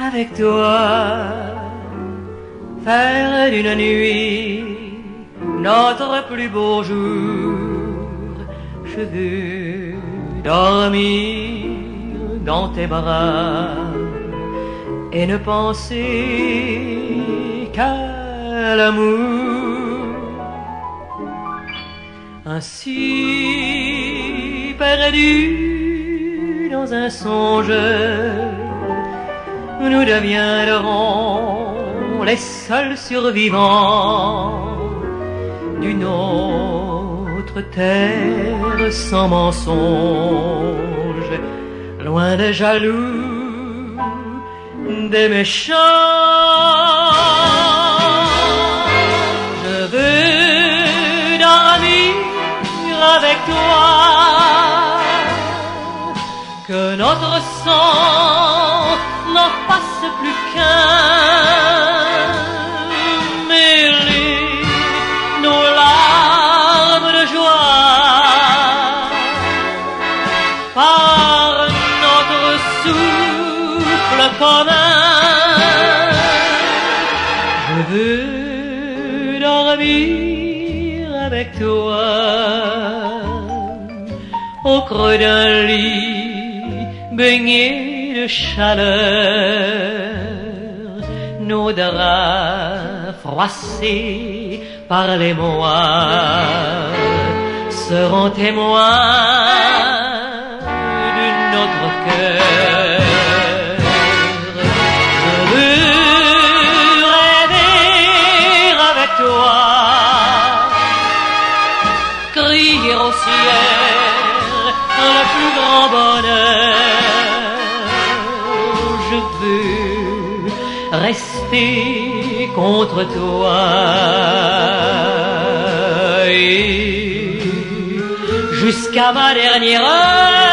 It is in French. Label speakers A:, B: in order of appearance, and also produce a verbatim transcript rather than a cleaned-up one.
A: avec toi, faire d'une nuit notre plus beau jour. Je veux dormir dans tes bras et ne penser qu'à l'amour. Ainsi perdu dans un songe, nous deviendrons les seuls survivants d'une autre terre sans mensonge, loin des jaloux, des méchants. Je veux dormir avec toi, que notre sang n'en fasse plus qu'un, mêler nos larmes de joie par notre souffle commun. Je veux dormir avec toi au creux d'un lit baigné de chaleur, nos draps froissés par les mois seront témoins de notre cœur. Je veux rêver avec toi, crier au ciel le plus grand bonheur. Je veux rester contre toi et jusqu'à ma dernière heure.